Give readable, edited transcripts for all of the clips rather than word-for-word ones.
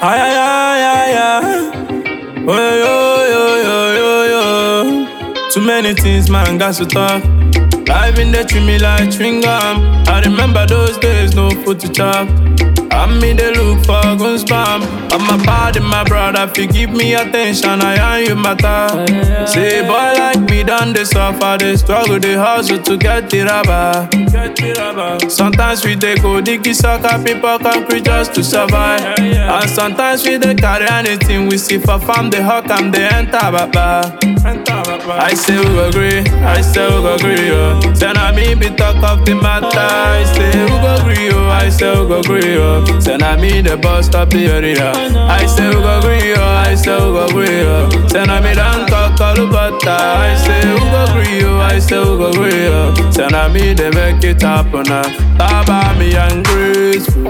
Ay, ay, ay, ay, ay. Oh, yo, yo, yo, yo, yo. Too many things, man, got to talk. Life in the treat me like chewing gum. I remember those days, no food to chop. I'm in the look for gun spam. I'm my body, my brother, if you give me attention, I am you matter. Say, boy like me, done they suffer, they struggle, they hustle to get the rubber. Sometimes we they go diggy soccer, people concrete just to survive. And sometimes we they carry anything we see for farm, they hawk and they enter baba. I say we go agree, I say we go agree, yo. Say na me be talk of the matter. I say we go agree, yo. I say we go agree, yo. Say na me the boss stop the area. I say we go agree, yo. I say we go agree, yo. Say na me don't talk all about that. I say we go agree, yo. I say we go agree, yo. Say na me they make it happen. Baba me and graceful.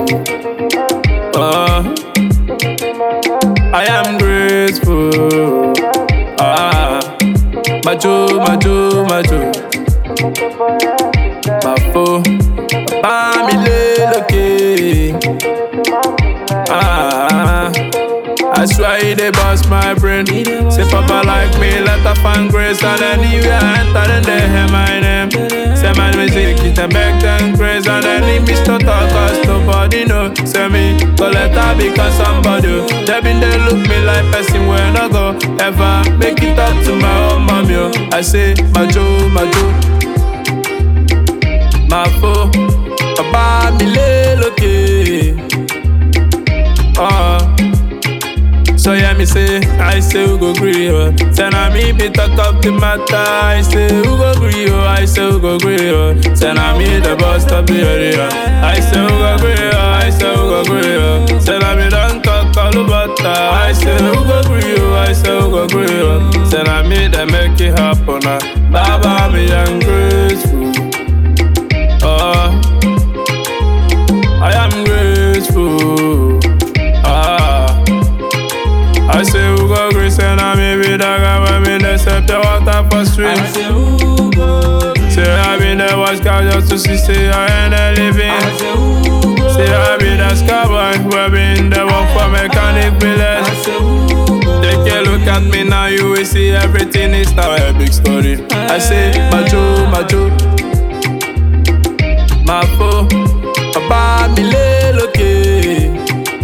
I am grateful. Majo, majo, majo. Bafo, family loke. I swear they bust my brain. Say papa like me, let her find grace. And anywhere I enter, then they hear my name. Say my music, it a make them grace. And then it miss to talk, cause nobody know. Say me, go let her become somebody. They been they look me like person when I go. Ever make it up to my own mommy. I say, majo, majo. Mafo, papa mi le loke. So yeah, me say, I say we go agree, yo. Say na me be talk of the matter. I say we go agree, yo. I say we go agree, yo. Say na me the boss of the area. I say we go agree, yo. I say we go agree, yo. Say na me don't talk all about that. I say we go agree, yo. I say we go agree, yo. Say na me that make it happen. Baba me and graceful. I am grateful. I say who go grace and I may be the guy when me they set the water for stream. I say who go Say I been there watch cow just to see say I ain't a living. I say who go Say I be the sky boy who been the work for mechanic village. I say who go Take a look at me now, you will see everything is now a big story. I say majo, majo. Mafo, papa mi le loke.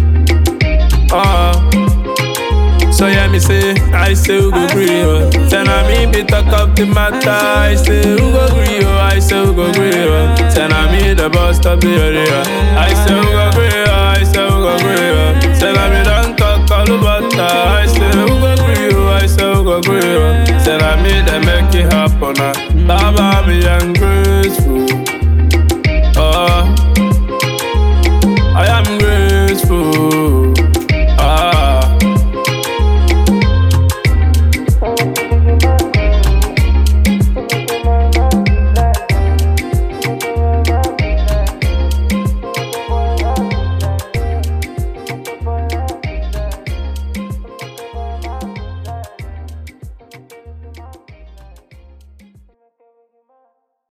So yeah, me say, I say we go agree, yo. Say na me be talk of the matter. I say we go agree, yo. I say we go agree, yo. Say na me the boss of the area. I say we go agree, yo. I say we go agree, yo. Say na me don't talk all about that. I say we go agree, yo. I say we go agree, yo. Say na me that make it happen. Baba me and